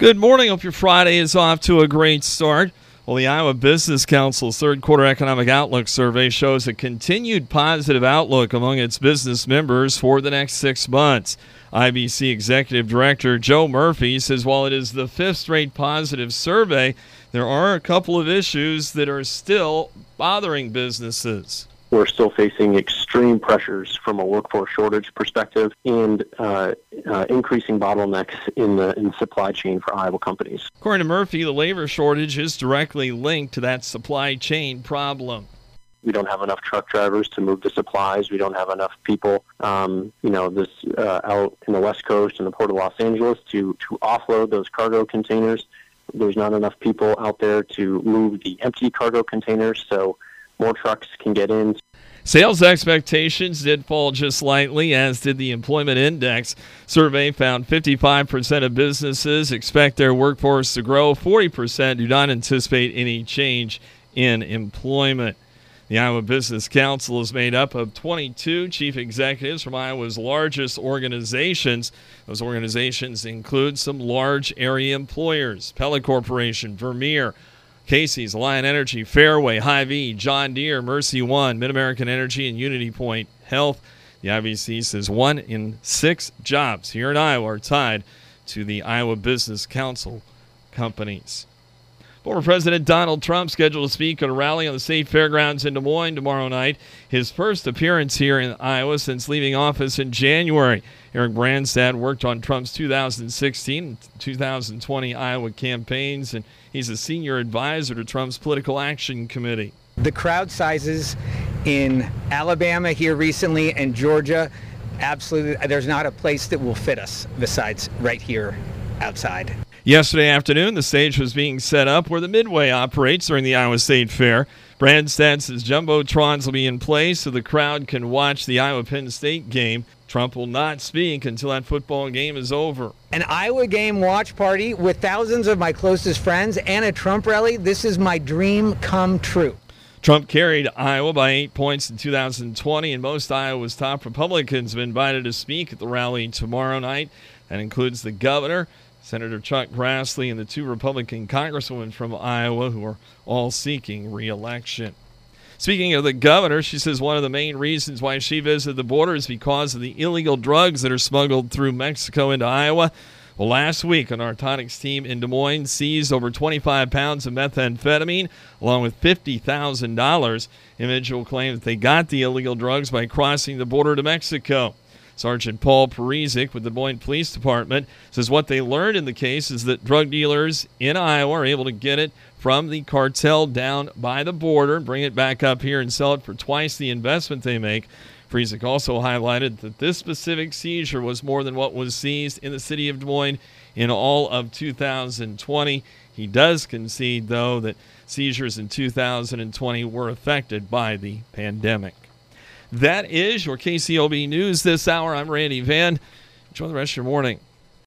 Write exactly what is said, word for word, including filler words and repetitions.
Good morning. Hope your Friday is off to a great start. Well, the Iowa Business Council's third quarter economic outlook survey shows a continued positive outlook among its business members for the next six months. I B C Executive Director Joe Murphy says while it is the fifth straight positive survey, there are a couple of issues that are still bothering businesses. We're still facing extreme pressures from a workforce shortage perspective and uh, uh, increasing bottlenecks in the in supply chain for Iowa companies. According to Murphy, the labor shortage is directly linked to that supply chain problem. We don't have enough truck drivers to move the supplies. We don't have enough people, um, you know, this uh, out in the West Coast and the Port of Los Angeles to, to offload those cargo containers. There's not enough people out there to move the empty cargo containers, so more trucks can get in. Sales expectations did fall just slightly, as did the employment index. Survey found fifty-five percent of businesses expect their workforce to grow. forty percent do not anticipate any change in employment. The Iowa Business Council is made up of twenty-two chief executives from Iowa's largest organizations. Those organizations include some large area employers: Pella Corporation, Vermeer, Casey's, Alliant Energy, Fairway, Hy-Vee, John Deere, Mercy One, Mid-American Energy, and Unity Point Health. The I B C says one in six jobs here in Iowa are tied to the Iowa Business Council companies. Former President Donald Trump scheduled to speak at a rally on the state fairgrounds in Des Moines tomorrow night. His first appearance here in Iowa since leaving office in January. Eric Branstad worked on Trump's two thousand sixteen and two thousand twenty Iowa campaigns, and he's a senior advisor to Trump's Political Action Committee. The crowd sizes in Alabama here recently and Georgia, absolutely, there's not a place that will fit us besides right here outside. Yesterday afternoon, the stage was being set up where the Midway operates during the Iowa State Fair. Branstad says jumbotrons will be in place so the crowd can watch the Iowa-Penn State game. Trump will not speak until that football game is over. An Iowa game watch party with thousands of my closest friends and a Trump rally. This is my dream come true. Trump carried Iowa by eight points in two thousand twenty, and most Iowa's top Republicans have been invited to speak at the rally tomorrow night. That includes the governor, Senator Chuck Grassley, and the two Republican congresswomen from Iowa who are all seeking re-election. Speaking of the governor, she says one of the main reasons why she visited the border is because of the illegal drugs that are smuggled through Mexico into Iowa. Well, last week, a narcotics team in Des Moines seized over twenty-five pounds of methamphetamine, along with fifty thousand dollars. Individual claimed that they got the illegal drugs by crossing the border to Mexico. Sergeant Paul Parizek with the Des Moines Police Department says what they learned in the case is that drug dealers in Iowa are able to get it from the cartel down by the border, bring it back up here and sell it for twice the investment they make. Parizek also highlighted that this specific seizure was more than what was seized in the city of Des Moines in all of two thousand twenty. He does concede, though, that seizures in two thousand twenty were affected by the pandemic. That is your K C O B News this hour. I'm Randy Van. Enjoy the rest of your morning.